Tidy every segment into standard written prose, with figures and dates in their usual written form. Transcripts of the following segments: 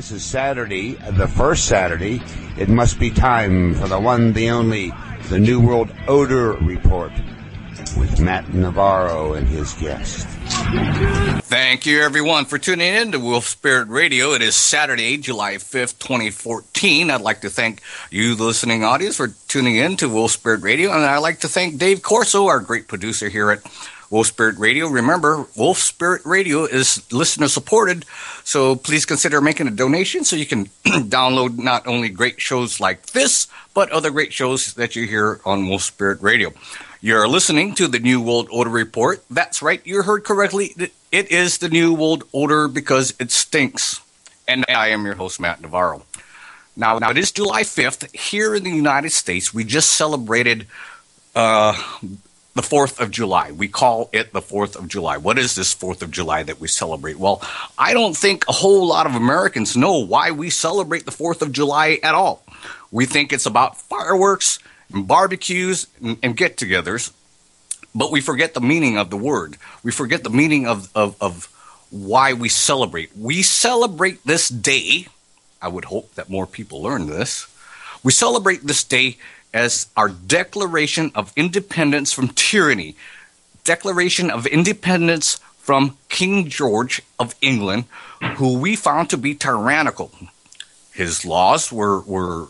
This is Saturday, the first Saturday. It must be time for the one, the only, the New World Odor Report with Matt Navarro and his guest. Thank you, everyone, for tuning in to Wolf Spirit Radio. It is Saturday, July 5th, 2014. I'd like to thank you, the listening audience, for tuning in to Wolf Spirit Radio. And I'd like to thank Dave Corso, our great producer here at Wolf Spirit Radio. Remember, Wolf Spirit Radio is listener-supported, so please consider making a donation so you can download not only great shows like this, but other great shows that you hear on Wolf Spirit Radio. You're listening to the New World Order Report. That's right, you heard correctly. It is the New World Order because it stinks. And I am your host, Matt Navarro. Now it is July 5th. Here in the United States, we just celebrated the 4th of July. We call it the 4th of July. What is this 4th of July that we celebrate? Well, I don't think a whole lot of Americans know why we celebrate the 4th of July at all. We think it's about fireworks and barbecues and get-togethers, but we forget the meaning of the word. We forget the meaning of why we celebrate. We celebrate this day. I would hope that more people learn this. We celebrate this day as our Declaration of Independence from tyranny, Declaration of Independence from King George of England, who we found to be tyrannical. His laws were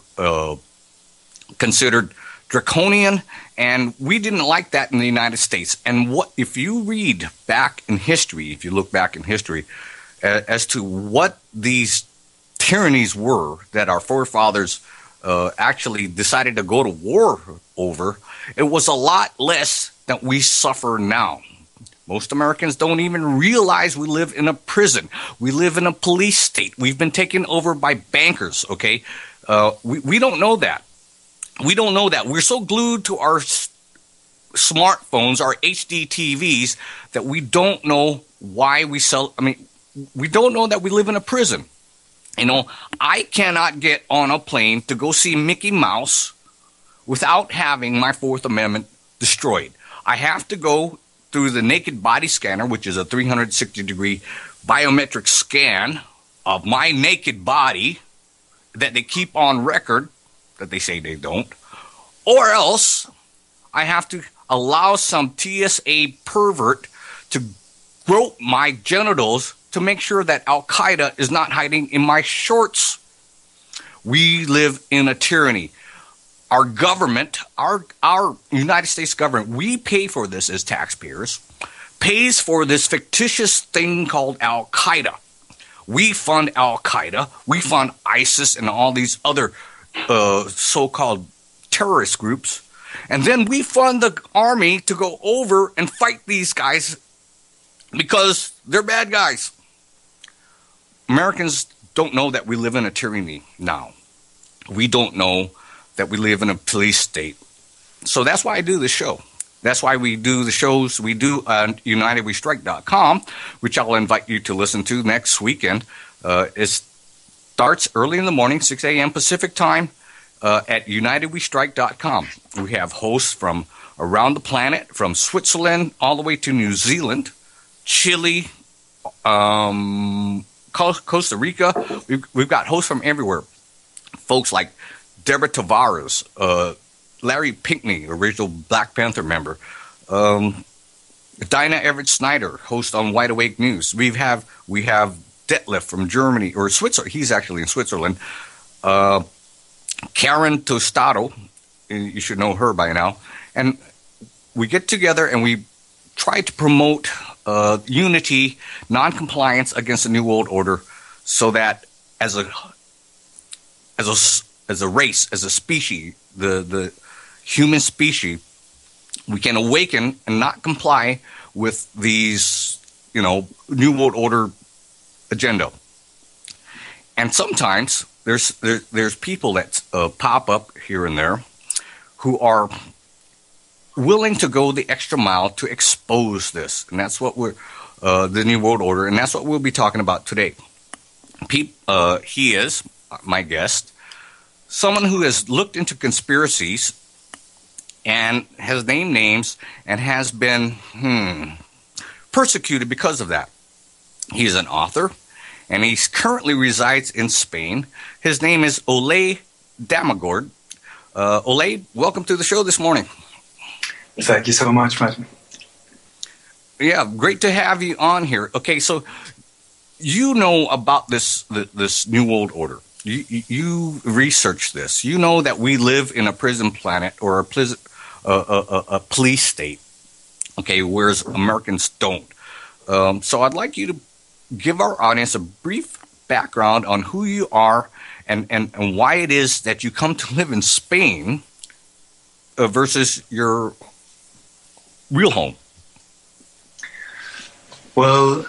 considered draconian, and we didn't like that in the United States. And what if you read back in history, if you look back in history, as to what these tyrannies were that our forefathers actually decided to go to war over, it was a lot less than we suffer now. Most Americans don't even realize we live in a prison. We live in a police state. We've been taken over by bankers, okay? We don't know that. We don't know that. We're so glued to our smartphones, our HD TVs, that we don't know why we we don't know that we live in a prison. You know, I cannot get on a plane to go see Mickey Mouse without having my Fourth Amendment destroyed. I have to go through the naked body scanner, which is a 360-degree biometric scan of my naked body that they keep on record, that they say they don't, or else I have to allow some TSA pervert to grope my genitals to make sure that Al-Qaeda is not hiding in my shorts. We live in a tyranny. Our government, our United States government, we pay for this as taxpayers, pays for this fictitious thing called Al-Qaeda. We fund Al-Qaeda, we fund ISIS and all these other so-called terrorist groups, and then we fund the army to go over and fight these guys because they're bad guys. Americans don't know that we live in a tyranny now. We don't know that we live in a police state. So that's why I do this show. That's why we do the shows we do on UnitedWeStrike.com, which I'll invite you to listen to next weekend. It starts early in the morning, 6 a.m. Pacific time, at UnitedWeStrike.com. We have hosts from around the planet, from Switzerland all the way to New Zealand, Chile, Costa Rica. We've got hosts from everywhere. Folks like Deborah Tavares, Larry Pinckney, original Black Panther member, Dinah Everett Snyder, host on Wide Awake News. We have Detlef from Germany, or Switzerland. He's actually in Switzerland. Karen Tostado, you should know her by now. And we get together and we try to promote unity, non-compliance against the New World Order, so that as a race, as a species, the human species, we can awaken and not comply with these, New World Order agenda. And sometimes there's people that pop up here and there who are willing to go the extra mile to expose this, and that's what we're the New World Order, and that's what we'll be talking about today. He is my guest, someone who has looked into conspiracies and has named names and has been persecuted because of that. He's an author, and he currently resides in Spain. His name is Ole Dammegård. Ole, welcome to the show this morning. Thank you so much, Martin. Yeah, great to have you on here. Okay, so you know about this New World Order. You research this. You know that we live in a prison planet or a police state, okay, whereas Americans don't. So I'd like you to give our audience a brief background on who you are and why it is that you come to live in Spain versus your real home. Well,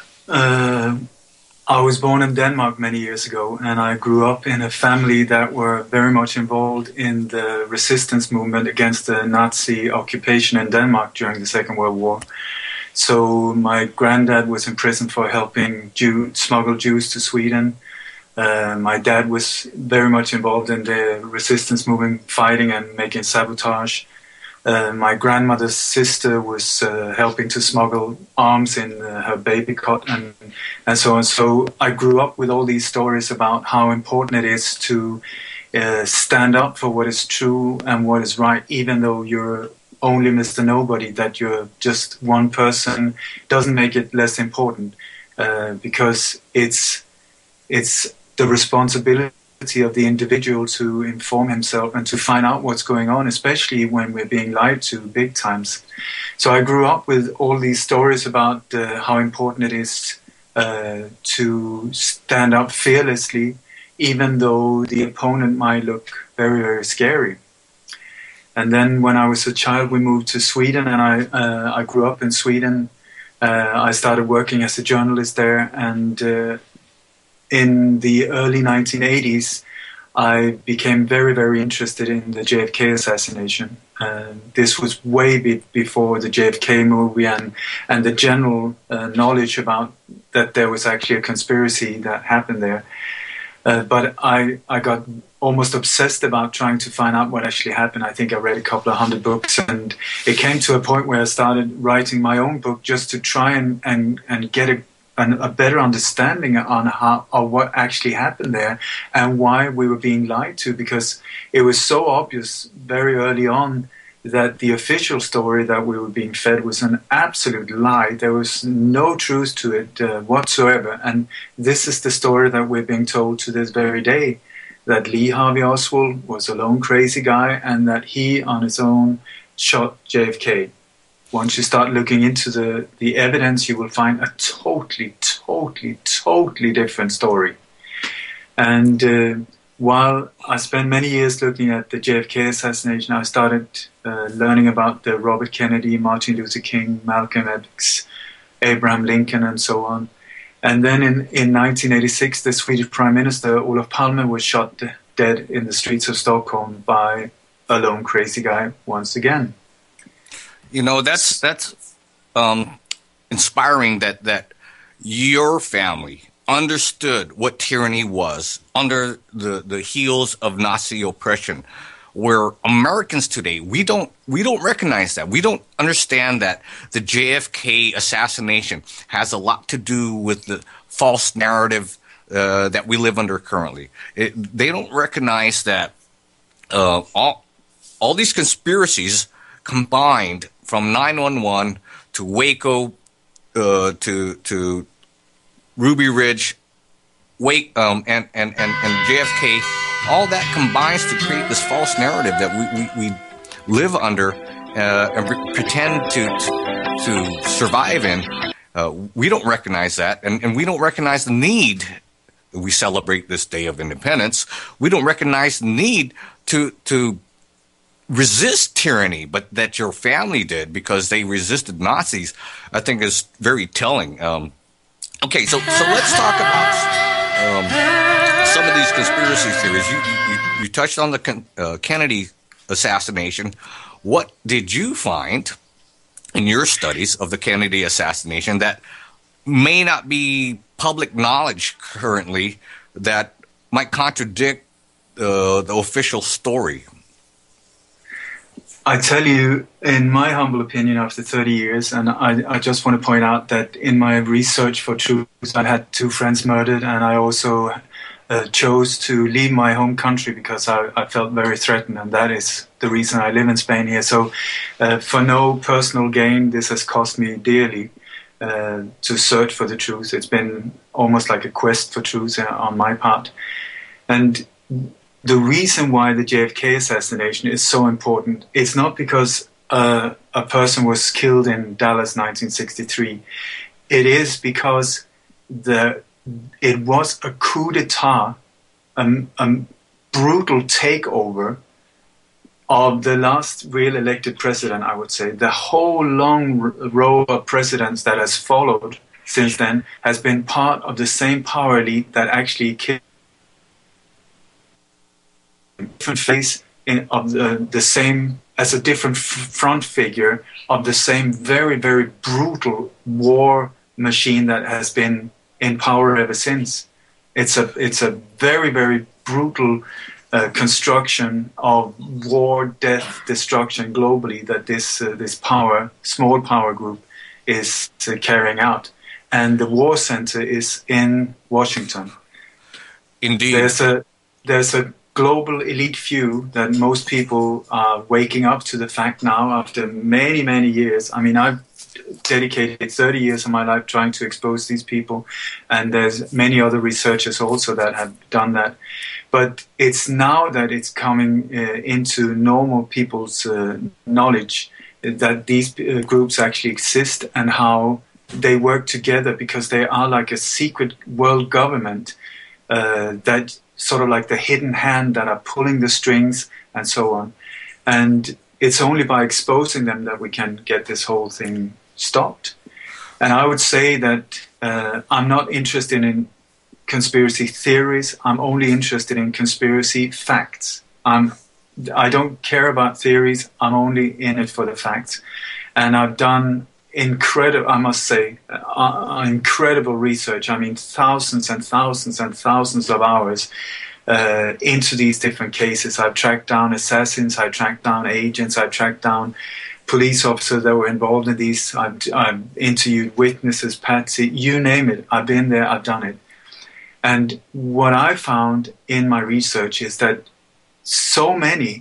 I was born in Denmark many years ago, and I grew up in a family that were very much involved in the resistance movement against the Nazi occupation in Denmark during the Second World War. So my granddad was in prison for helping smuggle Jews to Sweden. My dad was very much involved in the resistance movement, fighting and making sabotage. My grandmother's sister was helping to smuggle arms in her baby cot and so on. So I grew up with all these stories about how important it is to stand up for what is true and what is right, even though you're only Mr. Nobody, that you're just one person, doesn't make it less important, because it's the responsibility of the individual to inform himself and to find out what's going on, especially when we're being lied to big times. So I grew up with all these stories about how important it is to stand up fearlessly, even though the opponent might look very, very scary. And then when I was a child, we moved to Sweden, and I grew up in Sweden. I started working as a journalist there, and in the early 1980s, I became very, very interested in the JFK assassination. This was way before the JFK movie and the general knowledge about that there was actually a conspiracy that happened there. But I got almost obsessed about trying to find out what actually happened. I think I read a couple of hundred books, and it came to a point where I started writing my own book just to try and get a better understanding on what actually happened there and why we were being lied to, because it was so obvious very early on that the official story that we were being fed was an absolute lie. There was no truth to it whatsoever. And this is the story that we're being told to this very day, that Lee Harvey Oswald was a lone crazy guy and that he on his own shot JFK. Once you start looking into the evidence, you will find a totally different story. And while I spent many years looking at the JFK assassination, I started learning about the Robert Kennedy, Martin Luther King, Malcolm X, Abraham Lincoln, and so on. And then in 1986, the Swedish Prime Minister, Olof Palme, was shot dead in the streets of Stockholm by a lone crazy guy once again. You know, that's inspiring that your family understood what tyranny was under the heels of Nazi oppression, where Americans today, we don't recognize that. We don't understand that the JFK assassination has a lot to do with the false narrative that we live under currently. They don't recognize that all these conspiracies combined, from 9/11 to Waco to Ruby Ridge, and JFK, all that combines to create this false narrative that we live under and pretend to survive in. We don't recognize that, and we don't recognize the need. We celebrate this Day of Independence. We don't recognize the need to resist tyranny, but that your family did because they resisted Nazis, I think is very telling. Okay, so let's talk about some of these conspiracy theories. You touched on the Kennedy assassination. What did you find in your studies of the Kennedy assassination that may not be public knowledge currently that might contradict the official story? I tell you, in my humble opinion, after 30 years, and I just want to point out that in my research for truth, I had 2 friends murdered, and I also chose to leave my home country because I felt very threatened, and that is the reason I live in Spain here. So for no personal gain, this has cost me dearly to search for the truth. It's been almost like a quest for truth on my part. And the reason why the JFK assassination is so important is not because a person was killed in Dallas 1963. It is because it was a coup d'etat, a brutal takeover of the last real elected president, I would say. The whole long row of presidents that has followed since then has been part of the same power elite that actually killed different face of the same, as a different front figure of the same very, very brutal war machine that has been in power ever since. It's a very, very brutal construction of war, death, destruction globally that this small power group is carrying out. And the war center is in Washington. Indeed. There's a global elite few that most people are waking up to the fact now after many, many years. I mean, I've dedicated 30 years of my life trying to expose these people, and there's many other researchers also that have done that. But it's now that it's coming into normal people's knowledge that these groups actually exist and how they work together, because they are like a secret world government that sort of like the hidden hand that are pulling the strings and so on. And it's only by exposing them that we can get this whole thing stopped. And I would say that I'm not interested in conspiracy theories. I'm only interested in conspiracy facts. I don't care about theories. I'm only in it for the facts. And I've done incredible research. I mean, thousands and thousands and thousands of hours into these different cases. I've tracked down assassins, I've tracked down agents, I've tracked down police officers that were involved in these. I've interviewed witnesses, Patsy, you name it. I've been there, I've done it. And what I found in my research is that so many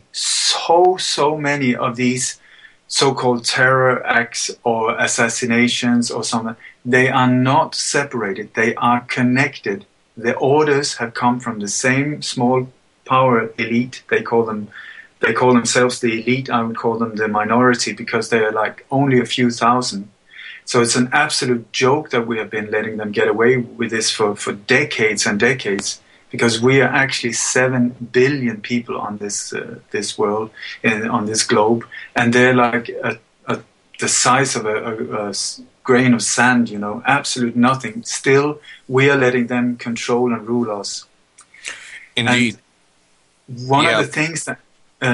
of these so-called terror acts or assassinations or something, they are not separated. They are connected. The orders have come from the same small power elite. They call themselves the elite. I would call them the minority because they are like only a few thousand. So it's an absolute joke that we have been letting them get away with this for decades and decades, because we are actually 7 billion people on this world, on this globe, and they're like the size of a grain of sand, absolute nothing. Still, we are letting them control and rule us. Indeed. And one of the things that,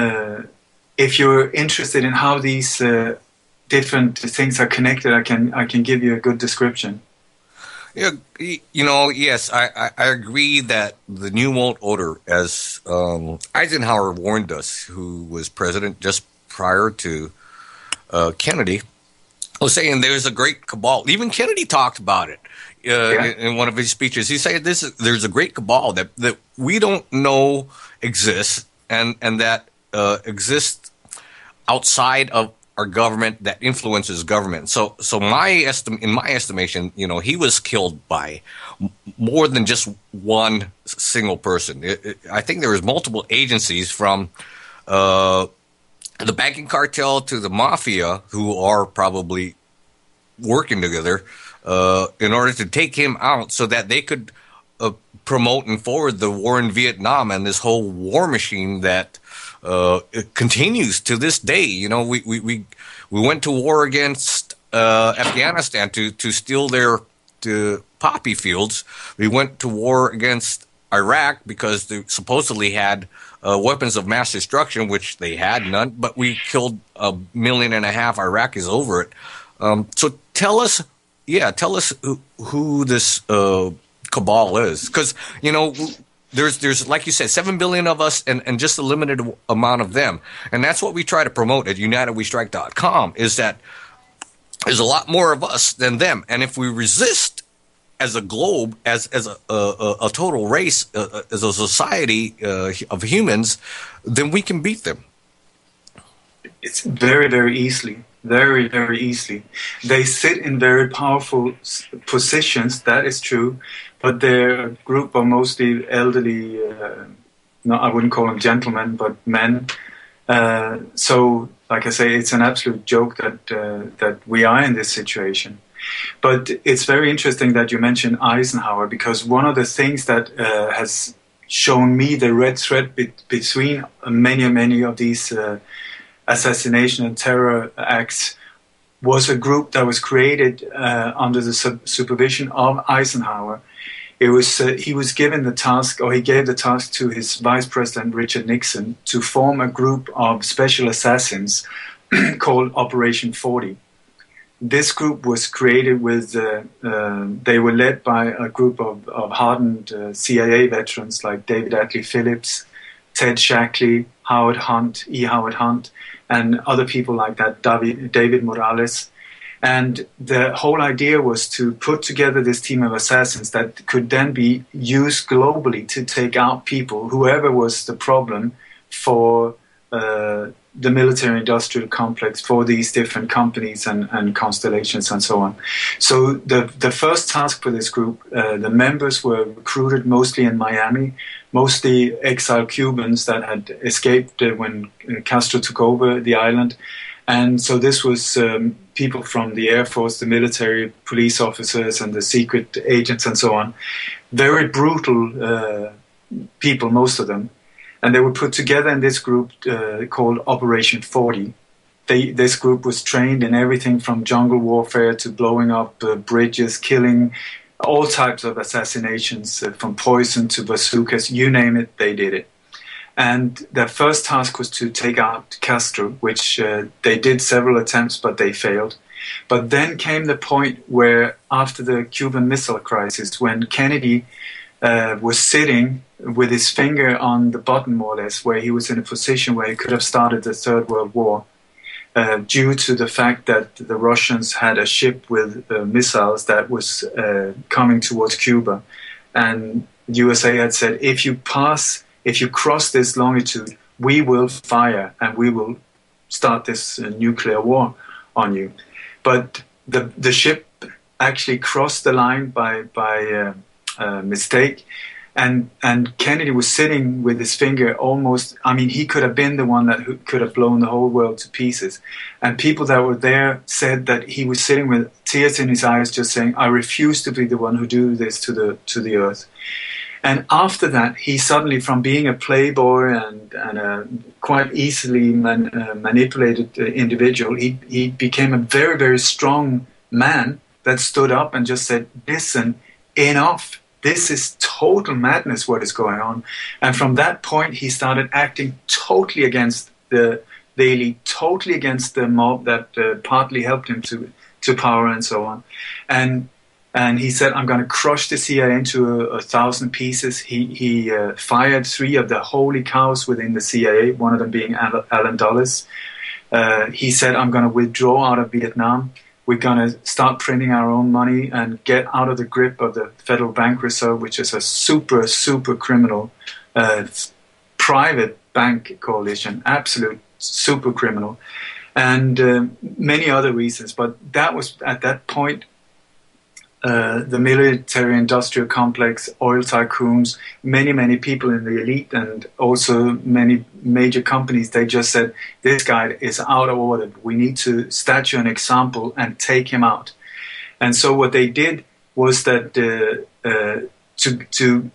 if you're interested in how these different things are connected, I can give you a good description. Yeah, yes, I agree that the New World Order, as Eisenhower warned us, who was president just prior to Kennedy, was saying there's a great cabal. Even Kennedy talked about it in one of his speeches. He said there's a great cabal that we don't know exists and that exists outside of our government, that influences government. So in my estimation, he was killed by more than just one single person. I think there was multiple agencies, from the banking cartel to the mafia, who are probably working together in order to take him out so that they could promote and forward the war in Vietnam and this whole war machine that it continues to this day. We went to war against Afghanistan to steal their poppy fields. We went to war against Iraq because they supposedly had weapons of mass destruction, which they had none, but we killed 1.5 million Iraqis over it. So tell us who this cabal is, because there's like you said, 7 billion of us and just a limited amount of them. And that's what we try to promote at UnitedWeStrike.com, is that there's a lot more of us than them. And if we resist as a globe, as a total race, as a society of humans, then we can beat them. It's very, very easily. Very, very easily. They sit in very powerful positions, that is true, but they're a group of mostly elderly, no, I wouldn't call them gentlemen, but men. So, like I say, it's an absolute joke that we are in this situation. But it's very interesting that you mentioned Eisenhower, because one of the things that has shown me the red thread between many of these assassination and terror acts was a group that was created under the supervision of Eisenhower. It was he was given the task, or he gave the task to his vice president Richard Nixon, to form a group of special assassins called Operation 40. This group was created with they were led by a group of hardened CIA veterans like David Atlee Phillips, Ted Shackley, Howard Hunt, E. Howard Hunt, and other people like that, David Morales. And the whole idea was to put together this team of assassins that could then be used globally to take out people, whoever was the problem for the military-industrial complex, for these different companies and constellations and so on. So the first task for this group, the members were recruited mostly in Miami, mostly exiled Cubans that had escaped when Castro took over the island. And so this was people from the Air Force, the military, police officers, and the secret agents and so on. Very brutal people, most of them. And they were put together in this group called Operation 40. This group was trained in everything from jungle warfare to blowing up bridges, killing all types of assassinations, from poison to bazookas, you name it, they did it. And their first task was to take out Castro, which they did several attempts, but they failed. But then came the point where, after the Cuban Missile Crisis, when Kennedy was sitting with his finger on the button, more or less, where he was in a position where he could have started the Third World War, due to the fact that the Russians had a ship with missiles that was coming towards Cuba. And the USA had said, if you cross this longitude, we will fire and we will start this nuclear war on you. But the ship actually crossed the line by mistake. And Kennedy was sitting with his finger almost, I mean, he could have been the one that could have blown the whole world to pieces. And people that were there said that he was sitting with tears in his eyes, just saying, I refuse to be the one who do this to the earth. And after that, he suddenly, from being a playboy and a quite easily manipulated individual, he became a very, very strong man that stood up and just said, listen, enough. This is total madness, what is going on. And from that point, he started acting totally against the elite, totally against the mob that partly helped him to power and so on. And he said, I'm going to crush the CIA into 1,000 pieces. He fired 3 of the holy cows within the CIA, one of them being Allen Dulles. He said, I'm going to withdraw out of Vietnam. We're going to start printing our own money and get out of the grip of the Federal Bank Reserve, which is a super, super criminal private bank coalition, absolute super criminal, and many other reasons. But that was, at that point, the military-industrial complex, oil tycoons, many people in the elite, and also many major companies, they just said, this guy is out of order. We need to statue an example and take him out. And so what they did was that to do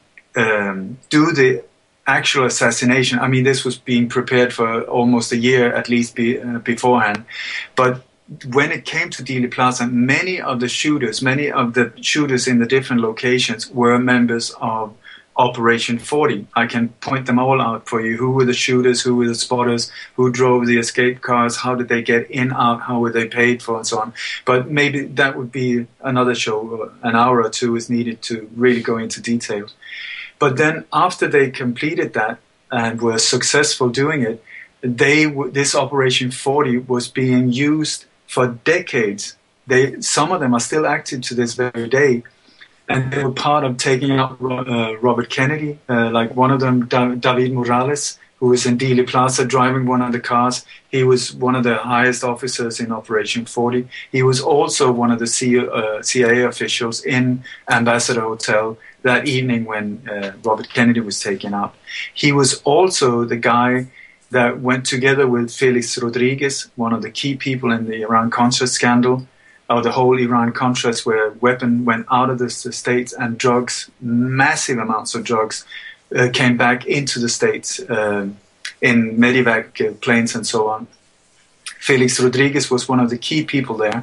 the actual assassination, I mean, this was being prepared for almost a year at least beforehand, but when it came to Dealey Plaza, many of the shooters in the different locations were members of Operation 40. I can point them all out for you. Who were the shooters? Who were the spotters? Who drove the escape cars? How did they get in, out? How were they paid for, and so on? But maybe that would be another show. An hour or two is needed to really go into details. But then after they completed that and were successful doing it, this Operation 40 was being used for decades. Some of them are still active to this very day, and they were part of taking out Robert Kennedy. Like one of them, David Morales, who was in Dealey Plaza driving one of the cars. He was one of the highest officers in Operation 40. He was also one of the CIA officials in Ambassador Hotel that evening when Robert Kennedy was taken out. He was also the guy that went together with Felix Rodriguez, one of the key people in the Iran-Contra scandal, or the whole Iran-Contras, where weapon went out of the States and drugs, massive amounts of drugs, came back into the States in Medivac planes and so on. Felix Rodriguez was one of the key people there.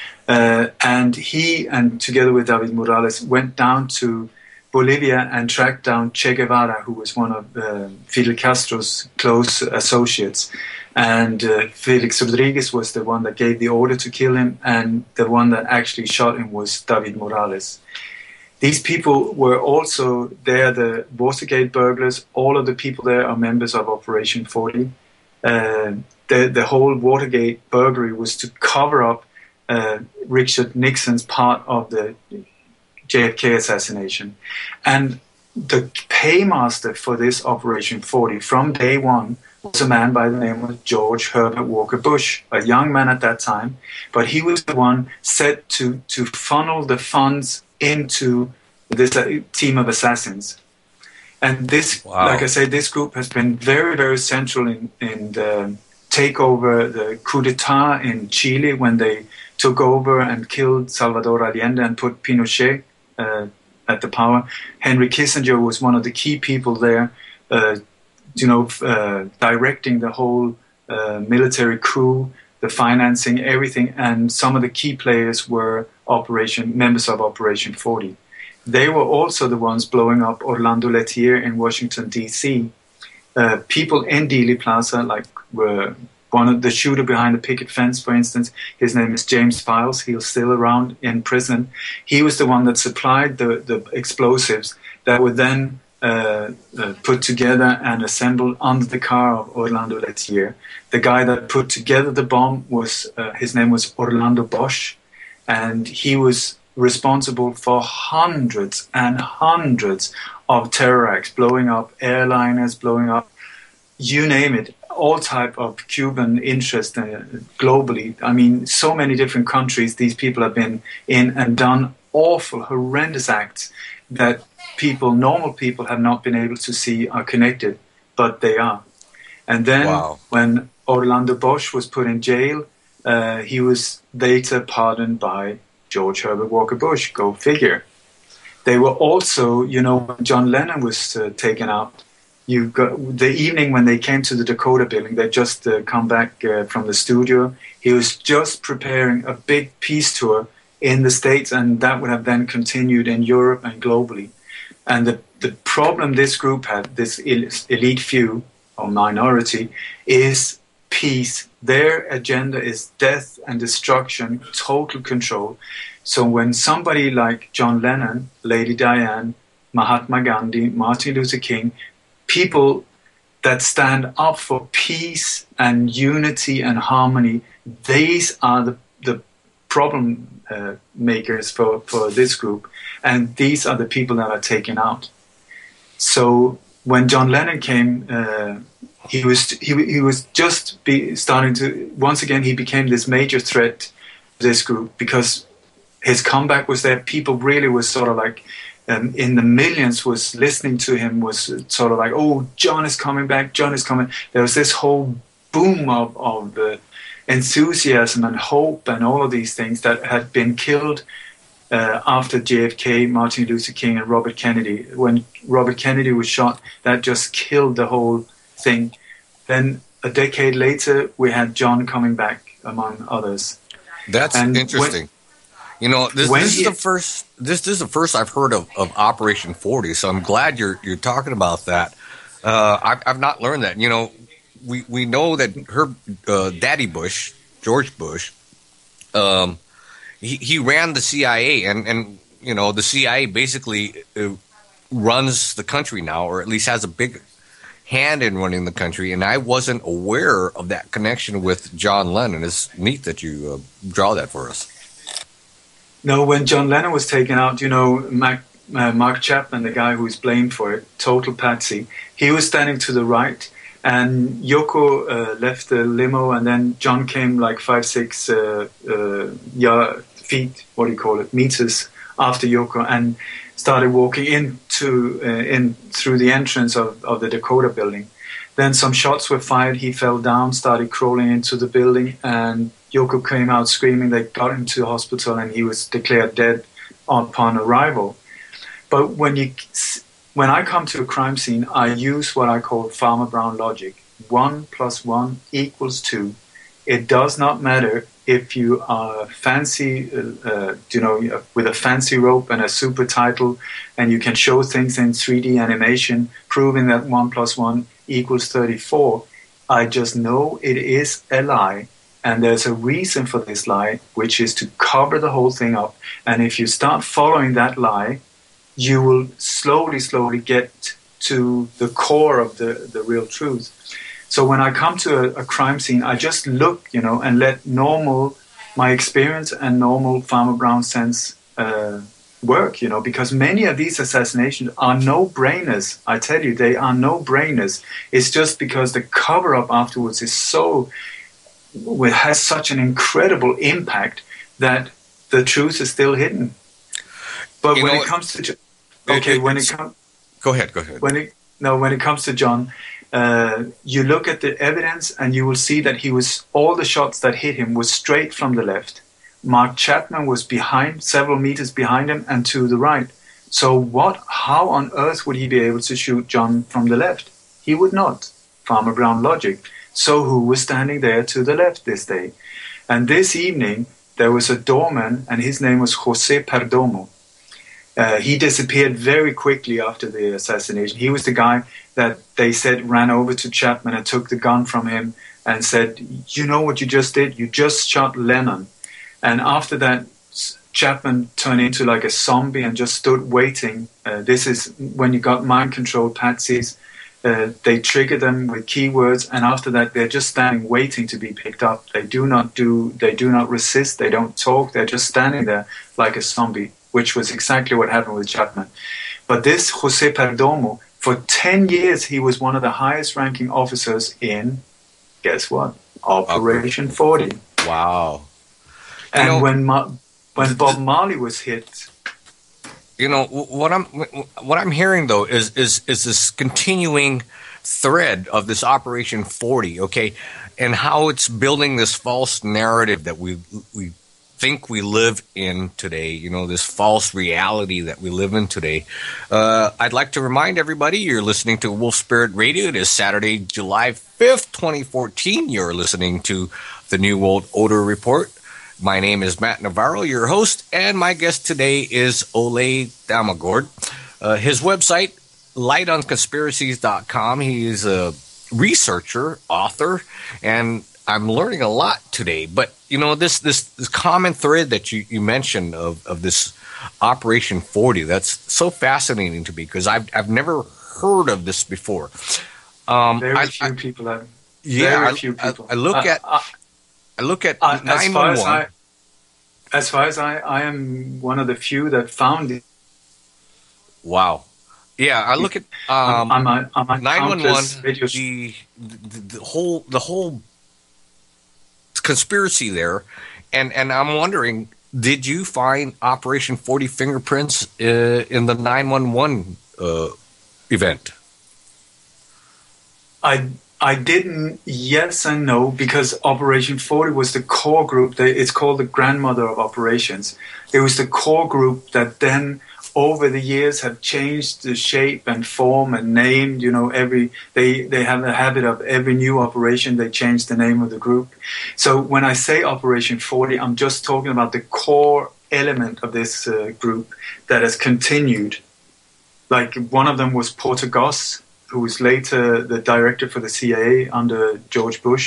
And he, and together with David Morales, went down to Bolivia and tracked down Che Guevara, who was one of Fidel Castro's close associates. And Felix Rodriguez was the one that gave the order to kill him, and the one that actually shot him was David Morales. These people were also there, the Watergate burglars. All of the people there are members of Operation 40. The whole Watergate burglary was to cover up Richard Nixon's part of the JFK assassination. And the paymaster for this Operation 40 from day one was a man by the name of George Herbert Walker Bush, a young man at that time, but he was the one set to funnel the funds into this team of assassins. And this, like I say, this group has been very, very central in the takeover, the coup d'etat in Chile when they took over and killed Salvador Allende and put Pinochet at the power. Henry Kissinger was one of the key people there, directing the whole military coup, the financing, everything, and some of the key players were members of Operation 40. They were also the ones blowing up Orlando Letelier in Washington, D.C. People in Dealey Plaza, like were one of the shooter behind the picket fence, for instance, his name is James Files. He's still around in prison. He was the one that supplied the explosives that were then put together and assembled under the car of Orlando Letelier. The guy that put together the bomb was, his name was Orlando Bosch, and he was responsible for hundreds and hundreds of terror acts, blowing up airliners, blowing up, you name it, all type of Cuban interest globally. I mean, so many different countries these people have been in and done awful, horrendous acts that normal people have not been able to see are connected, but they are. And then when Orlando Bosch was put in jail, he was later pardoned by George Herbert Walker Bush. Go figure. They were also, when John Lennon was taken out, the evening when they came to the Dakota building, they just come back from the studio. He was just preparing a big peace tour in the States, and that would have then continued in Europe and globally. And the problem this group had, this elite few or minority, is peace. Their agenda is death and destruction, total control. So when somebody like John Lennon, Lady Diane, Mahatma Gandhi, Martin Luther King, people that stand up for peace and unity and harmony, these are the problem makers for this group. And these are the people that are taken out. So when John Lennon came, he was just starting to, once again, he became this major threat to this group because his comeback was there. People really was sort of like, in the millions was listening to him, was sort of like, oh, John is coming back, John is coming. There was this whole boom of enthusiasm and hope and all of these things that had been killed after JFK, Martin Luther King, and Robert Kennedy. When Robert Kennedy was shot, that just killed the whole thing. Then a decade later, we had John coming back, among others. That's interesting. This is the first I've heard of Operation 40, so I'm glad you're talking about that. I've not learned that. We know that Daddy Bush, George Bush, he ran the CIA, and the CIA basically runs the country now, or at least has a big hand in running the country, and I wasn't aware of that connection with John Lennon. It's neat that you draw that for us. No, when John Lennon was taken out, Mark Chapman, the guy who was blamed for it, total patsy, he was standing to the right, and Yoko left the limo, and then John came like 5-6 feet, meters after Yoko, and started walking in through the entrance of the Dakota building. Then some shots were fired. He fell down, started crawling into the building, and Yoko came out screaming. They got him to the hospital, and he was declared dead upon arrival. But when I come to a crime scene, I use what I call Farmer Brown logic. 1 + 1 = 2. It does not matter if you are fancy, with a fancy rope and a super title, and you can show things in 3D animation, proving that 1 + 1 = 34. I just know it is a lie, and there's a reason for this lie, which is to cover the whole thing up. And if you start following that lie, you will slowly get to the core of the real truth. So when I come to a crime scene, I just look, and let my experience and normal Farmer Brown sense work, because many of these assassinations are no-brainers. I tell you, they are no-brainers. It's just because the cover-up afterwards is has such an incredible impact that the truth is still hidden. But when it comes to... Go ahead. When it comes to John... you look at the evidence and you will see that all the shots that hit him was straight from the left. Mark Chapman was several meters behind him and to the right. So how on earth would he be able to shoot John from the left? He would not. Farmer Brown logic. So who was standing there to the left this day? And this evening, there was a doorman, and his name was Jose Perdomo. He disappeared very quickly after the assassination. He was the guy that they said ran over to Chapman and took the gun from him and said, "You know what you just did? You just shot Lennon." And after that, Chapman turned into like a zombie and just stood waiting. This is when you got mind-controlled patsies. They trigger them with keywords, and after that, they're just standing waiting to be picked up. They do not resist. They don't talk. They're just standing there like a zombie, which was exactly what happened with Chapman. But this Jose Perdomo, for 10 years, he was one of the highest-ranking officers in, guess what? Operation 40. Wow. And when Bob Marley was hit... what I'm hearing though is this continuing thread of this Operation 40, okay, and how it's building this false narrative that we think we live in today, this false reality that we live in today. I'd like to remind everybody you're listening to Wolf Spirit Radio. It is Saturday, July 5th, 2014. You're listening to the New World Order Report. My name is Matt Navarro, your host, and my guest today is Ole Dammegård. His website, lightonconspiracies.com. He is a researcher, author, and I'm learning a lot today. But, this common thread that you mentioned of this Operation 40, that's so fascinating to me because I've never heard of this before. Very few people have. Very few people. I look at 911. As far as I am one of the few that found it. Wow. Yeah, I look at 911. The whole conspiracy there, and I'm wondering, did you find Operation 40 fingerprints in the 911 event? I didn't, yes and no, because Operation 40 was the core group. It's called the grandmother of operations. It was the core group that then, over the years, have changed the shape and form and name. They have a habit of every new operation, they change the name of the group. So when I say Operation 40, I'm just talking about the core element of this group that has continued. Like one of them was Porter Goss, who was later the director for the CIA under George Bush.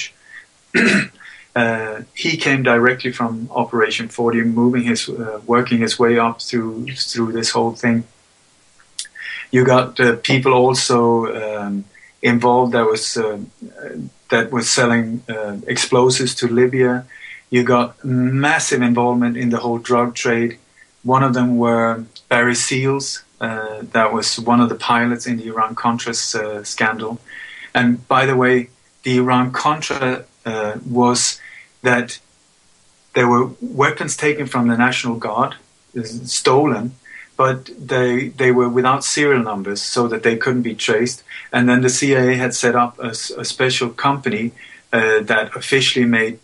He came directly from Operation 40, working his way up through this whole thing. You got people also involved that was selling explosives to Libya. You got massive involvement in the whole drug trade. One of them were Barry Seals, that was one of the pilots in the Iran-Contra scandal. And by the way, the Iran-Contra was that there were weapons taken from the National Guard, stolen, but they were without serial numbers so that they couldn't be traced. And then the CIA had set up a special company that officially made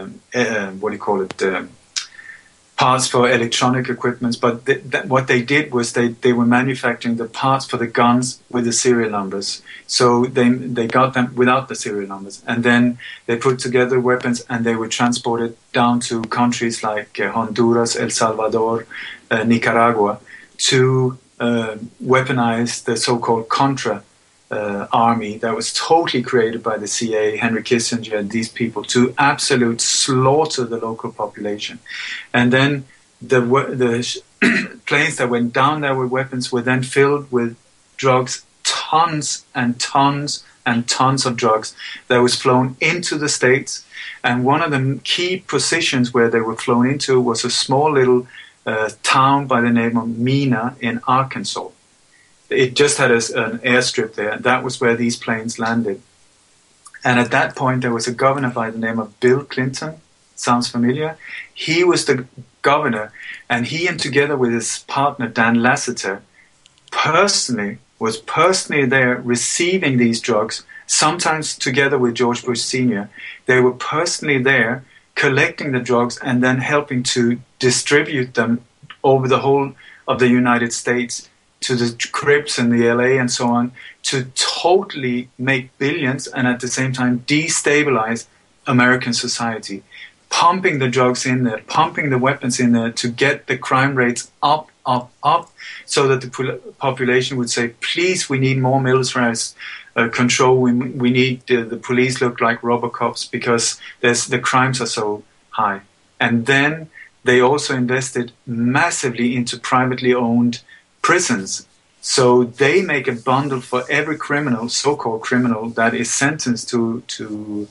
parts for electronic equipment. But what they did was they were manufacturing the parts for the guns with the serial numbers. So they got them without the serial numbers, and then they put together weapons and they were transported down to countries like Honduras, El Salvador, Nicaragua, to weaponize the so-called Contra army that was totally created by the CIA, Henry Kissinger, and these people, to absolute slaughter the local population. And then the planes that went down there with weapons were then filled with drugs, tons and tons and tons of drugs that was flown into the States. And one of the key positions where they were flown into was a small little town by the name of Mena in Arkansas. It just had an airstrip there. That was where these planes landed. And at that point, there was a governor by the name of Bill Clinton. Sounds familiar? He was the governor, and he, and together with his partner, Dan Lasseter, was personally there receiving these drugs, sometimes together with George Bush Sr. They were personally there collecting the drugs and then helping to distribute them over the whole of the United States to the Crips and the LA and so on, to totally make billions and at the same time destabilize American society, pumping the drugs in there, pumping the weapons in there to get the crime rates up, so that the population would say, please, we need more militarized control. We need the police look like Robocops because the crimes are so high. And then they also invested massively into privately owned prisons. So they make a bundle for every criminal, so-called criminal, that is sentenced to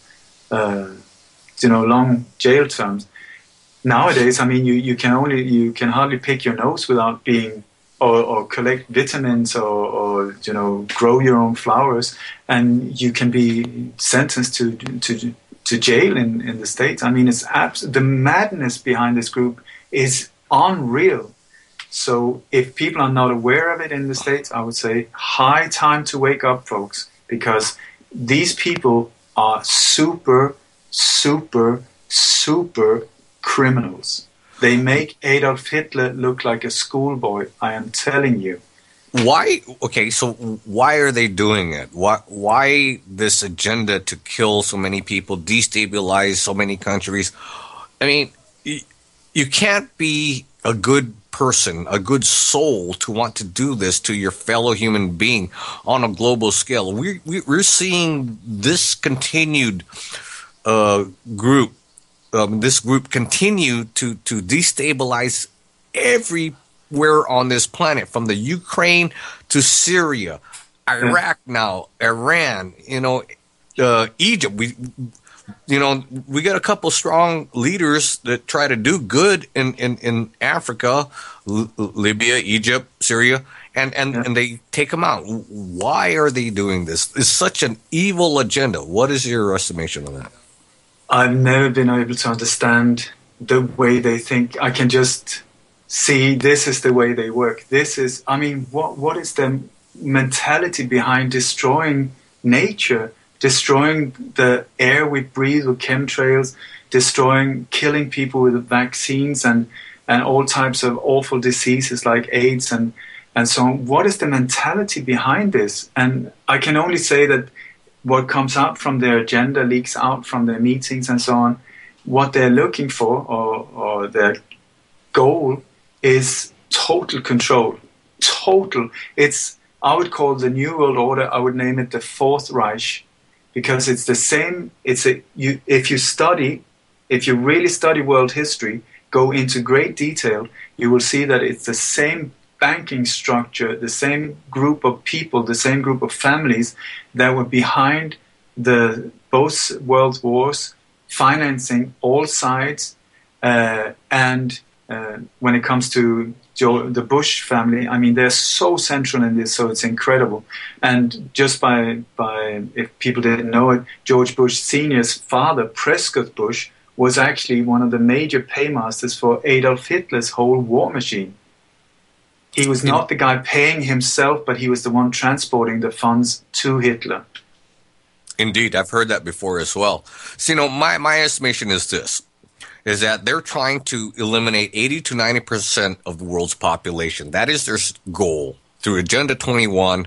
long jail terms. Nowadays, I mean, you can hardly pick your nose without being or collect vitamins or grow your own flowers, and you can be sentenced to jail in the States. I mean, it's the madness behind this group is unreal. So if people are not aware of it in the States, I would say high time to wake up, folks, because these people are super, super, super criminals. They make Adolf Hitler look like a schoolboy, I am telling you. Why? Okay, so why are they doing it? Why this agenda to kill so many people, destabilize so many countries? I mean, you can't be a good person, a good soul, to want to do this to your fellow human being on a global scale. We're seeing this continued group continue to destabilize everywhere on this planet, from the Ukraine to Syria, Iraq now, Iran, Egypt. We got a couple strong leaders that try to do good in Africa, Libya, Egypt, Syria, and they take them out. Why are they doing this? It's such an evil agenda. What is your estimation on that? I've never been able to understand the way they think. I can just see this is the way they work. What is the mentality behind destroying nature, destroying the air we breathe with chemtrails, killing people with vaccines and all types of awful diseases like AIDS and so on? What is the mentality behind this? And I can only say that what comes out from their agenda leaks out from their meetings and so on. What they're looking for or their goal is total control. Total. I would call the New World Order, I would name it the Fourth Reich, because it's the same. If you really study world history, go into great detail, you will see that it's the same banking structure, the same group of people, the same group of families that were behind both world wars, financing all sides, and when it comes to the Bush family, I mean, they're so central in this, so it's incredible. And just by if people didn't know it, George Bush Sr.'s father, Prescott Bush, was actually one of the major paymasters for Adolf Hitler's whole war machine. He was not the guy paying himself, but he was the one transporting the funds to Hitler. Indeed, I've heard that before as well. So, my estimation is this, is that they're trying to eliminate 80 to 90% of the world's population. That is their goal through Agenda 21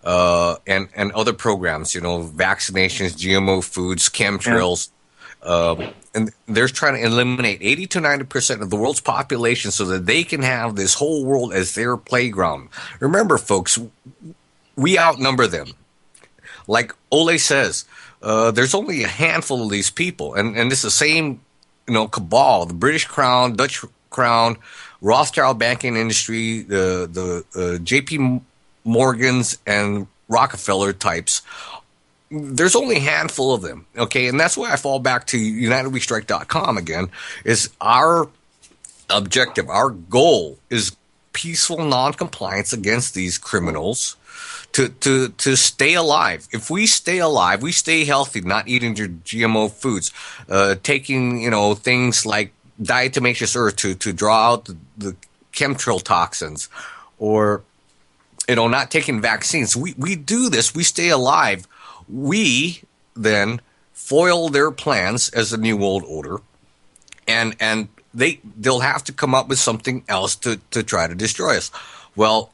and other programs, vaccinations, GMO foods, chemtrails. And they're trying to eliminate 80 to 90% of the world's population so that they can have this whole world as their playground. Remember, folks, we outnumber them. Like Ole says, there's only a handful of these people, and it's the same, cabal, the British Crown, Dutch Crown, Rothschild banking industry, the JP Morgans and Rockefeller types. There's only a handful of them, okay? And that's why I fall back to UnitedWeStrike.com again, is our objective, our goal is peaceful noncompliance against these criminals to stay alive. If we stay alive, we stay healthy, not eating your GMO foods, taking, things like diatomaceous earth to draw out the chemtrail toxins, or, not taking vaccines. We do this, we stay alive. We then foil their plans as the New World Order, and they'll have to come up with something else to try to destroy us. Well,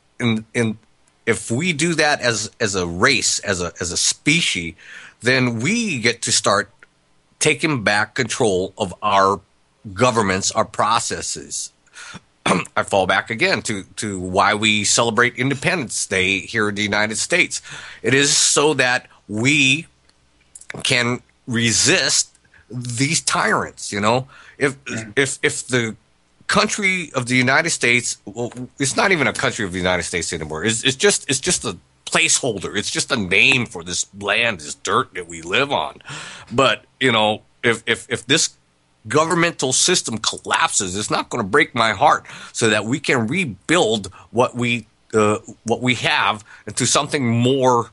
if we do that as a race, as a species, then we get to start taking back control of our governments, our processes. I fall back again to why we celebrate Independence Day here in the United States. It is so that we can resist these tyrants. If the country of the United States, well, it's not even a country of the United States anymore. It's just a placeholder. It's just a name for this land, this dirt that we live on. But if this governmental system collapses, it's not going to break my heart, so that we can rebuild what we have into something more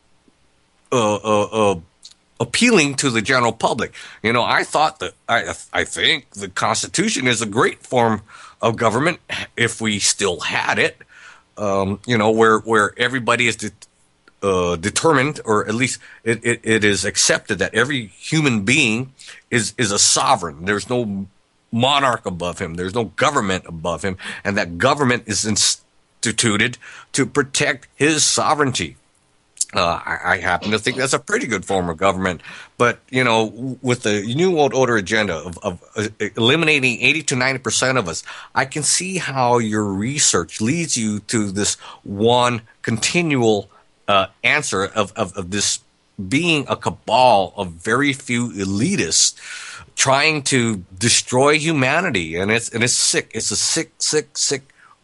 appealing to the general public. I thought that I think the Constitution is a great form of government if we still had it. Where everybody is determined, or at least it is accepted that every human being is a sovereign. There's no monarch above him. There's no government above him, and that government is instituted to protect his sovereignty. I happen to think that's a pretty good form of government. But, with the New World Order agenda of eliminating 80 to 90% of us, I can see how your research leads you to this one continual answer of this being a cabal of very few elitists trying to destroy humanity. And it's sick. It's a sick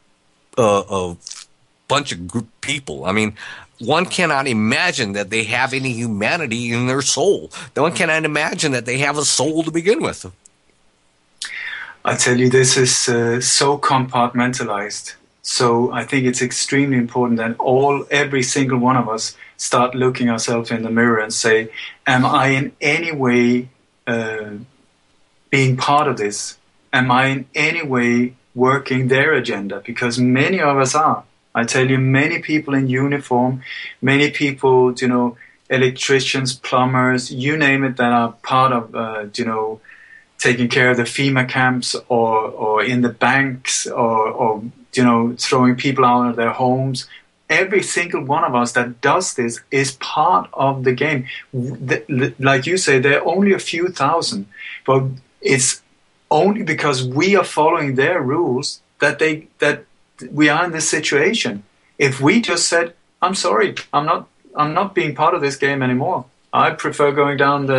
bunch of people. I mean, one cannot imagine that they have any humanity in their soul. One cannot imagine that they have a soul to begin with. I tell you, this is so compartmentalized. So I think it's extremely important that every single one of us start looking ourselves in the mirror and say, am I in any way being part of this? Am I in any way working their agenda? Because many of us are. I tell you, many people in uniform, many people, electricians, plumbers, you name it, that are part of, taking care of the FEMA camps or in the banks or throwing people out of their homes. Every single one of us that does this is part of the game. Like you say, there are only a few thousand, but it's only because we are following their rules that we are in this situation. If we just said, I'm sorry, I'm not being part of this game anymore. I prefer going down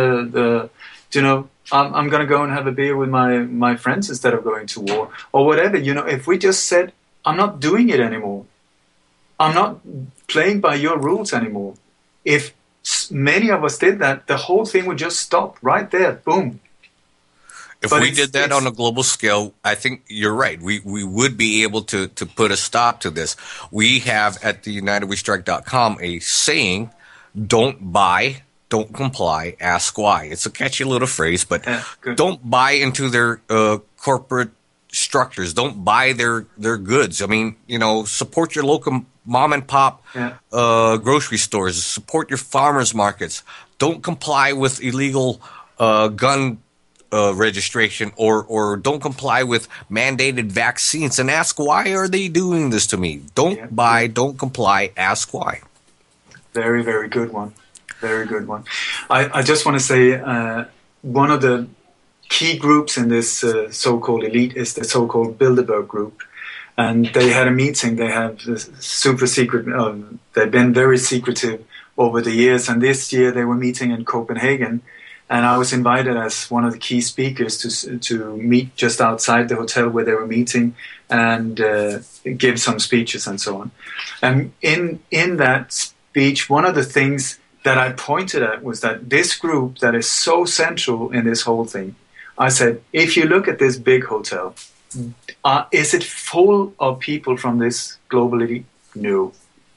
I'm going to go and have a beer with my friends instead of going to war or whatever. If we just said, I'm not doing it anymore. I'm not playing by your rules anymore. If many of us did that, the whole thing would just stop right there. Boom. If we did that on a global scale, I think you're right. We would be able to put a stop to this. We have at the UnitedWeStrike.com a saying, don't buy, don't comply, ask why. It's a catchy little phrase, but don't buy into their corporate structures. Don't buy their goods. I mean, support your local mom and pop grocery stores. Support your farmers markets. Don't comply with illegal gun registration or don't comply with mandated vaccines, and ask why are they doing this to me. Don't buy, don't comply, ask why. Very, very good one. Very good one. I just want to say one of the key groups in this so-called elite is the so-called Bilderberg group. And they had a meeting. They have super secret. They've been very secretive over the years. And this year they were meeting in Copenhagen. And I was invited as one of the key speakers to meet just outside the hotel where they were meeting and give some speeches and so on. And in that speech, one of the things that I pointed at was that this group that is so central in this whole thing, I said, if you look at this big hotel, is it full of people from this global elite? No.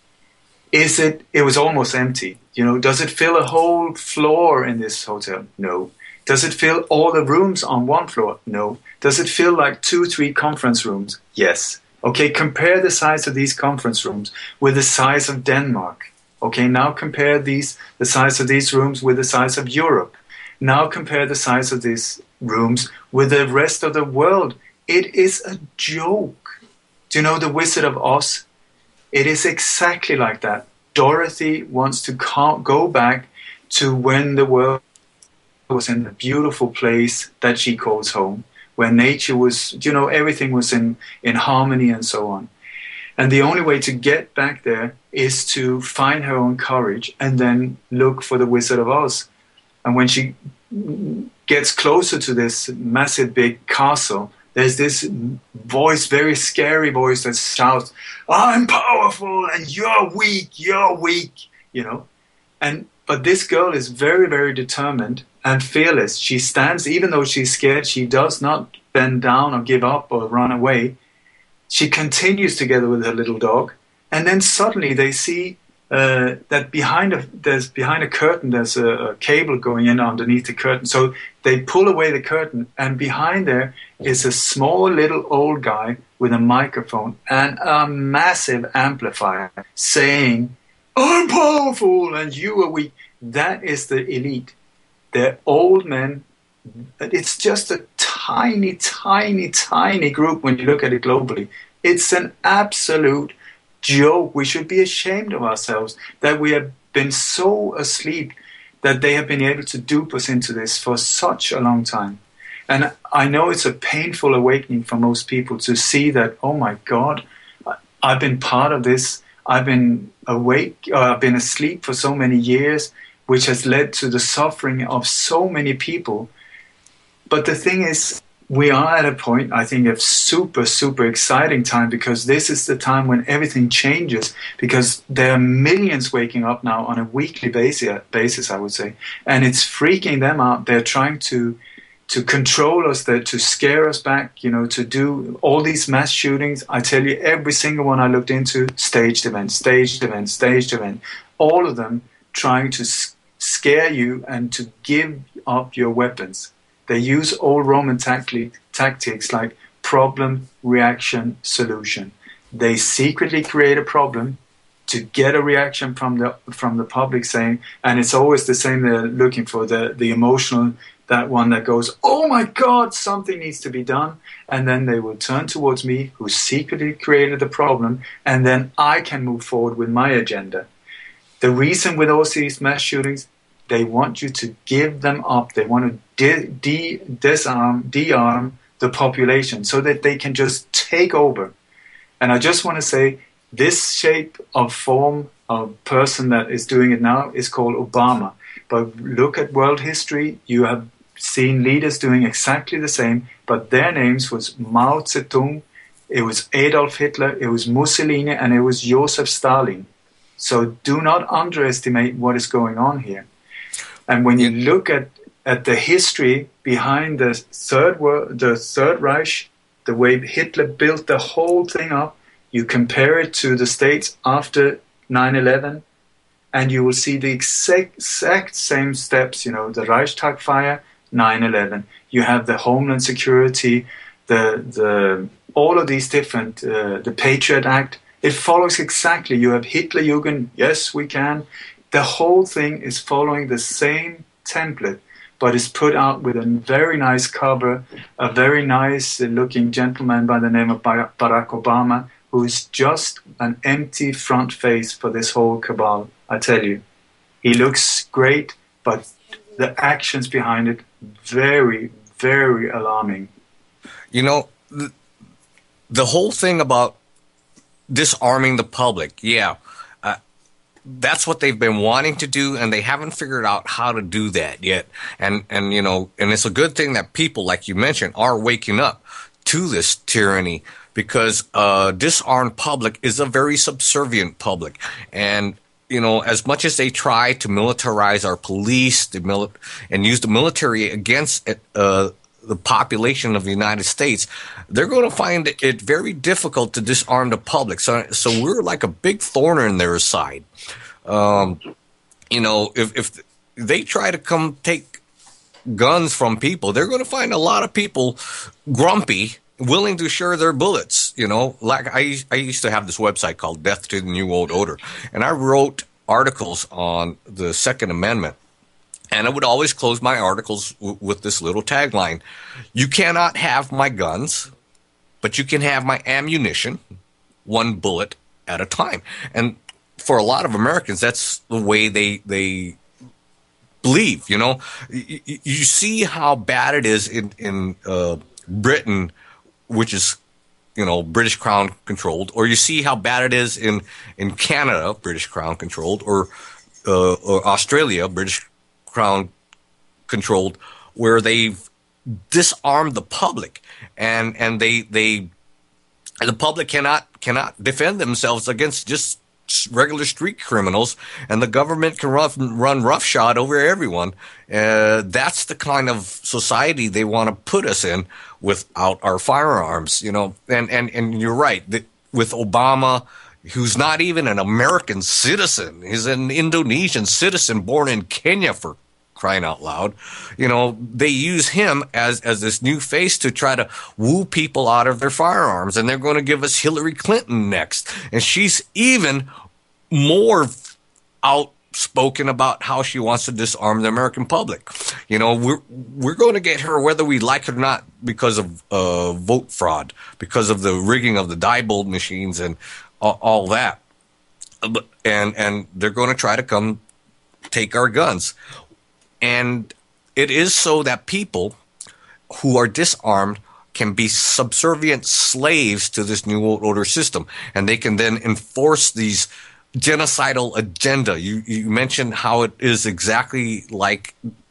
It was almost empty. Does it fill a whole floor in this hotel? No. Does it fill all the rooms on one floor? No. Does it fill like 2-3 conference rooms? Yes. Okay, compare the size of these conference rooms with the size of Denmark. Okay, now compare the size of these rooms with the size of Europe. Now compare the size of these rooms with the rest of the world. It is a joke. Do you know The Wizard of Oz? It is exactly like that. Dorothy wants to go back to when the world was in a beautiful place that she calls home, where nature was, everything was in harmony and so on. And the only way to get back there is to find her own courage and then look for the Wizard of Oz. And when she gets closer to this massive big castle, there's this voice, very scary voice that shouts, I'm powerful and you're weak, But this girl is very, very determined and fearless. She stands, even though she's scared, she does not bend down or give up or run away. She continues together with her little dog. And then suddenly they see that behind a curtain, there's a cable going in underneath the curtain. So they pull away the curtain, and behind there is a small little old guy with a microphone and a massive amplifier saying, I'm powerful and you are weak. That is the elite. They're old men. It's just a tiny, tiny, tiny group when you look at it globally. It's an absolute joke. We should be ashamed of ourselves that we have been so asleep that they have been able to dupe us into this for such a long time. And I know it's a painful awakening for most people to see that, oh my God, I've been part of this. I've been I've been asleep for so many years, which has led to the suffering of so many people. But the thing is, we are at a point, I think, of super, super exciting time, because this is the time when everything changes, because there are millions waking up now on a weekly basis, I would say, and it's freaking them out. They're trying to control us, to scare us back, to do all these mass shootings. I tell you, every single one I looked into, staged event, all of them trying to scare you and to give up your weapons. They use old Roman tactics like problem, reaction, solution. They secretly create a problem to get a reaction from the public saying, and it's always the same, they're looking for the emotional, that one that goes, oh my God, something needs to be done. And then they will turn towards me, who secretly created the problem, and then I can move forward with my agenda. The reason with all these mass shootings, they want you to give them up. They want to dearm the population so that they can just take over. And I just want to say, this shape of form of person that is doing it now is called Obama. But look at world history, you have seen leaders doing exactly the same, but their names was Mao Zedong, it was Adolf Hitler, it was Mussolini, and it was Joseph Stalin. So do not underestimate what is going on here. And when you look at the history behind the Third Reich, the way Hitler built the whole thing up, you compare it to the States after 9/11, and you will see the exact same steps. The Reichstag fire, 9/11. You have the Homeland Security, the all of these different, the Patriot Act. It follows exactly. You have Hitlerjugend, yes, we can. The whole thing is following the same template, but it's put out with a very nice cover, a very nice looking gentleman by the name of Barack Obama, who is just an empty front face for this whole cabal. I tell you, he looks great, but the actions behind it, very, very alarming. The whole thing about disarming the public, that's what they've been wanting to do, and they haven't figured out how to do that yet. And it's a good thing that people, like you mentioned, are waking up to this tyranny, because disarmed public is a very subservient public. And as much as they try to militarize our police and use the military against the population of the United States, they're going to find it very difficult to disarm the public. So we're like a big thorn in their side. If they try to come take guns from people, they're going to find a lot of people grumpy, willing to share their bullets. Like I used to have this website called Death to the New World Order, and I wrote articles on the Second Amendment. And I would always close my articles with this little tagline: "You cannot have my guns, but you can have my ammunition, one bullet at a time." And for a lot of Americans, that's the way they believe. You see how bad it is in Britain, which is British Crown controlled, or you see how bad it is in Canada, British Crown controlled, or Australia, British Crown controlled, where they've disarmed the public, and the public cannot defend themselves against just regular street criminals, and the government can run roughshod over everyone. That's the kind of society they want to put us in without our firearms. And you're right, with Obama, who's not even an American citizen. He's an Indonesian citizen born in Kenya, for crying out loud. They use him as this new face to try to woo people out of their firearms. And they're going to give us Hillary Clinton next. And she's even more outspoken about how she wants to disarm the American public. We're going to get her whether we like it or not, because of vote fraud, because of the rigging of the Diebold machines and all that. And they're going to try to come take our guns. And it is so that people who are disarmed can be subservient slaves to this New World Order system, and they can then enforce these genocidal agenda. You mentioned how it is exactly like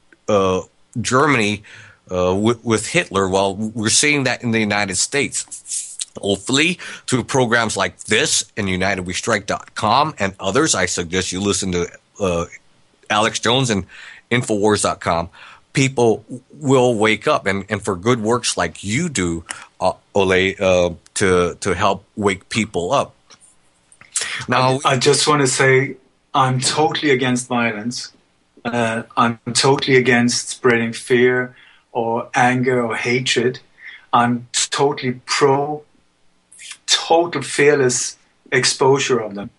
Germany with Hitler. Well, we're seeing that in the United States. Hopefully, through programs like this and UnitedWeStrike.com and others, I suggest you listen to Alex Jones and Infowars.com. People will wake up, and for good works like you do, Ole, to help wake people up. Now, I just want to say I'm totally against violence. I'm totally against spreading fear or anger or hatred. I'm totally pro total fearless exposure of them.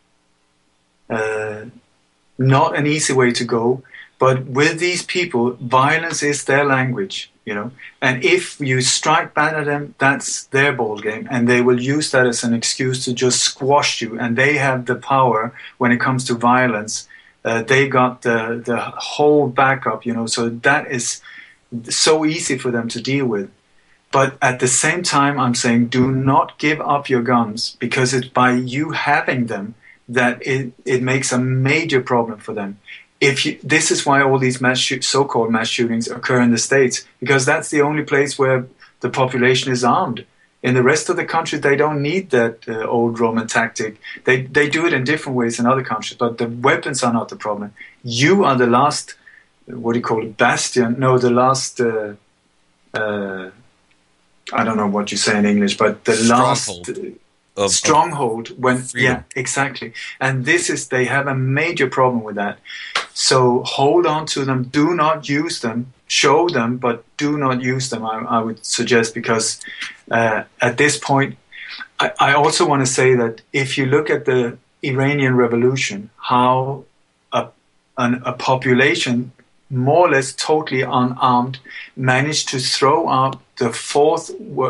Not an easy way to go. But with these people, violence is their language, And if you strike back at them, that's their ball game, and they will use that as an excuse to just squash you. And they have the power when it comes to violence. They got the whole backup, So that is so easy for them to deal with. But at the same time, I'm saying, do not give up your guns, because it's by you having them that it makes a major problem for them. This is why all these so-called mass shootings occur in the States, because that's the only place where the population is armed. In the rest of the countries, they don't need that old Roman tactic. They do it in different ways in other countries, but the weapons are not the problem. You are the last, what do you call it, bastion? No, the last, I don't know what you say in English, but the last stronghold. When freedom. Yeah, exactly. And they have a major problem with that. So hold on to them. Do not use them. Show them, but do not use them, I would suggest, because at this point, I also want to say that if you look at the Iranian Revolution, how a population more or less totally unarmed managed to throw out the fourth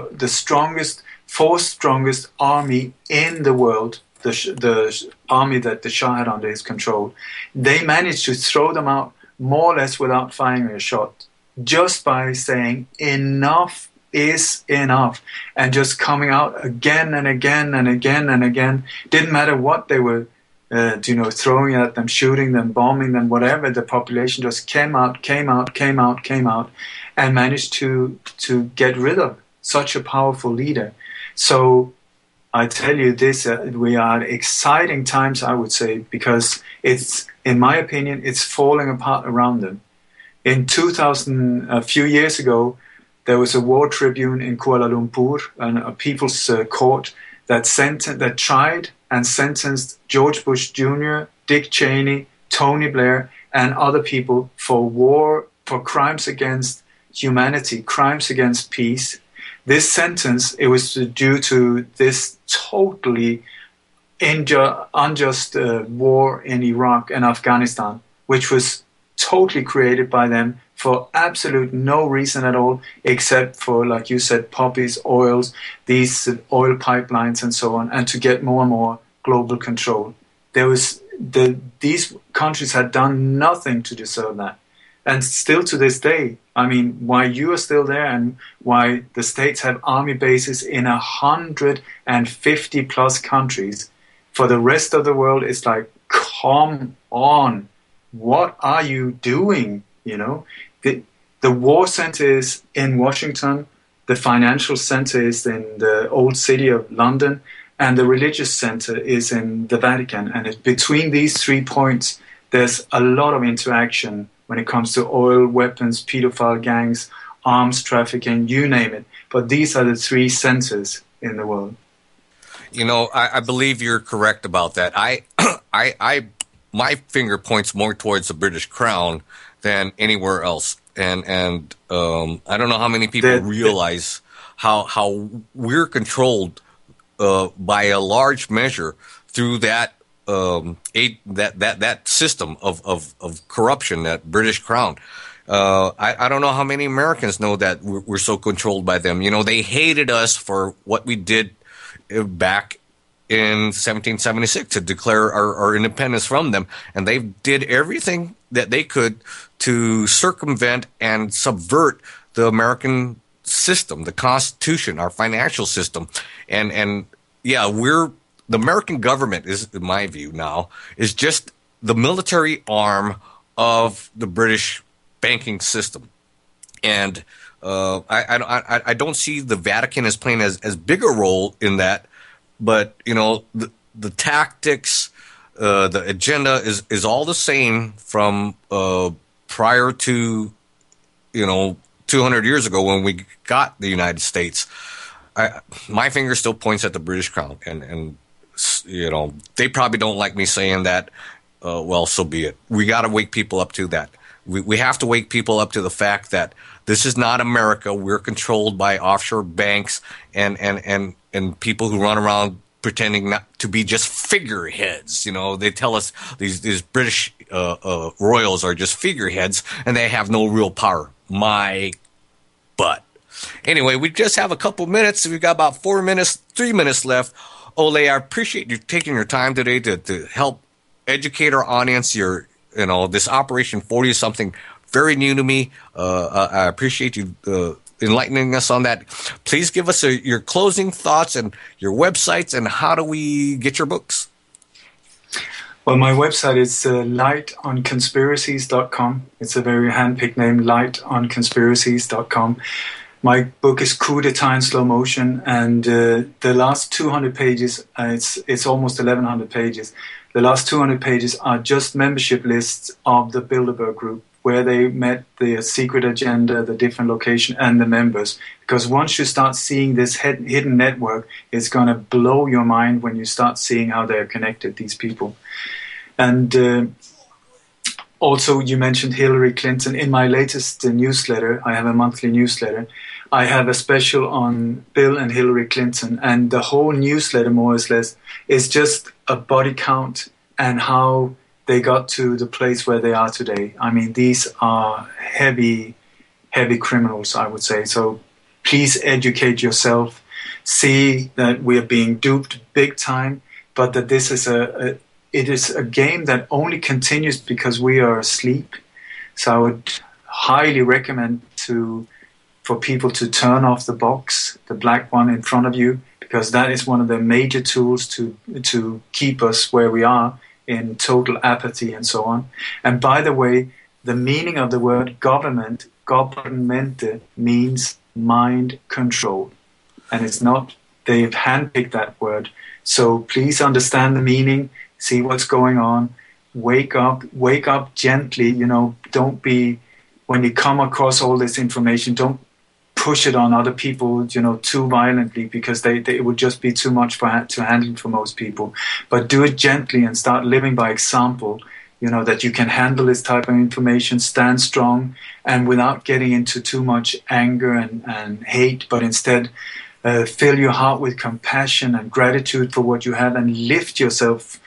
strongest army in the world, the army that the Shah had under his control. They managed to throw them out more or less without firing a shot, just by saying enough is enough, and just coming out again and again and again and again. Didn't matter what they were throwing at them, shooting them, bombing them, whatever. The population just came out, and managed to get rid of such a powerful leader. So I tell you this, we are at exciting times, I would say, because it's, in my opinion, it's falling apart around them. In 2000, a few years ago, there was a war tribune in Kuala Lumpur, and a people's court that tried and sentenced George Bush Jr., Dick Cheney, Tony Blair, and other people for crimes against humanity, crimes against peace. This sentence, it was due to this totally unjust war in Iraq and Afghanistan, which was totally created by them for absolute no reason at all, except for, like you said, poppies, oils, these oil pipelines and so on, and to get more and more global control. These countries had done nothing to deserve that. And still to this day, I mean, why you are still there and why the States have army bases in 150 plus countries, for the rest of the world, it's like, come on, what are you doing? You know, the war center is in Washington, the financial center is in the old city of London, and the religious center is in the Vatican. And between these 3 points, there's a lot of interaction when it comes to oil, weapons, pedophile gangs, arms trafficking, you name it. But these are the 3 centers in the world. You know, I believe you're correct about that. My finger points more towards the British Crown than anywhere else, and I don't know how many people realize how we're controlled by a large measure through that system of corruption, that British Crown. I don't know how many Americans know that we're so controlled by them. You know, they hated us for what we did back in 1776 to declare our independence from them, and they did everything that they could to circumvent and subvert the American system, the Constitution, our financial system, and yeah, the American government is, in my view now, is just the military arm of the British banking system, and I don't see the Vatican as playing as big a role in that. But, you know, the tactics, the agenda is all the same from prior to, 200 years ago when we got the United States. My finger still points at the British Crown. And they probably don't like me saying that. Well, so be it. We got to wake people up to that. We have to wake people up to the fact that this is not America. We're controlled by offshore banks and people who run around pretending not to be just figureheads. You know, they tell us these British royals are just figureheads and they have no real power. My butt. Anyway, we just have a couple minutes. We've got about 3 minutes left. Ole, I appreciate you taking your time today to help educate our audience. This Operation 40 is something very new to me. I appreciate you enlightening us on that. Please give us your closing thoughts and your websites, and how do we get your books? Well, my website is lightonconspiracies.com. It's a very handpicked name, lightonconspiracies.com. My book is Coup d'etat in slow motion, and the last 200 pages, it's almost 1,100 pages. The last 200 pages are just membership lists of the Bilderberg Group, where they met, the secret agenda, the different location, and the members. Because once you start seeing this hidden network, it's going to blow your mind when you start seeing how they're connected, these people. And also, you mentioned Hillary Clinton. In my latest newsletter, I have a monthly newsletter, I have a special on Bill and Hillary Clinton, and the whole newsletter, more or less, is just a body count and how they got to the place where they are today. I mean, these are heavy, heavy criminals, I would say. So please educate yourself. See that we are being duped big time, but that this is it is a game that only continues because we are asleep. So I would highly recommend for people to turn off the box, the black one in front of you, because that is one of the major tools to keep us where we are in total apathy and so on. And by the way, the meaning of the word government, governmente, means mind control. And it's not, they've handpicked that word. So please understand the meaning, see what's going on, wake up gently, don't be, when you come across all this information, don't push it on other people, too violently, because it would just be too much to handle for most people. But do it gently and start living by example, that you can handle this type of information, stand strong, and without getting into too much anger and hate, but instead fill your heart with compassion and gratitude for what you have, and lift yourself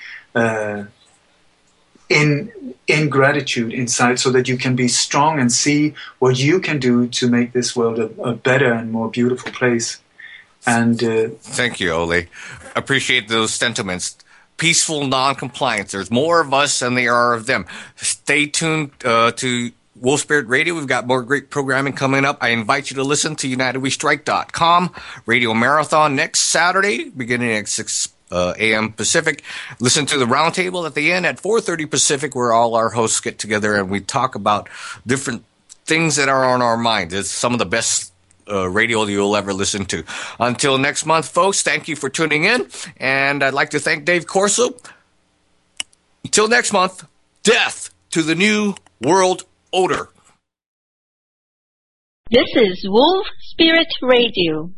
in gratitude inside, so that you can be strong and see what you can do to make this world a better and more beautiful place. And thank you, Ole. Appreciate those sentiments. Peaceful non-compliance. There's more of us than there are of them. Stay tuned to Wolf Spirit Radio. We've got more great programming coming up. I invite you to listen to UnitedWeStrike.com Radio Marathon next Saturday, beginning at 6 a.m. Pacific. Listen to the roundtable at the end at 4:30 Pacific, where all our hosts get together and we talk about different things that are on our mind. It's some of the best radio you'll ever listen to. Until next month, folks, thank you for tuning in, and I'd like to thank Dave Corso. Until next month, death to the New World Order. This is Wolf Spirit Radio.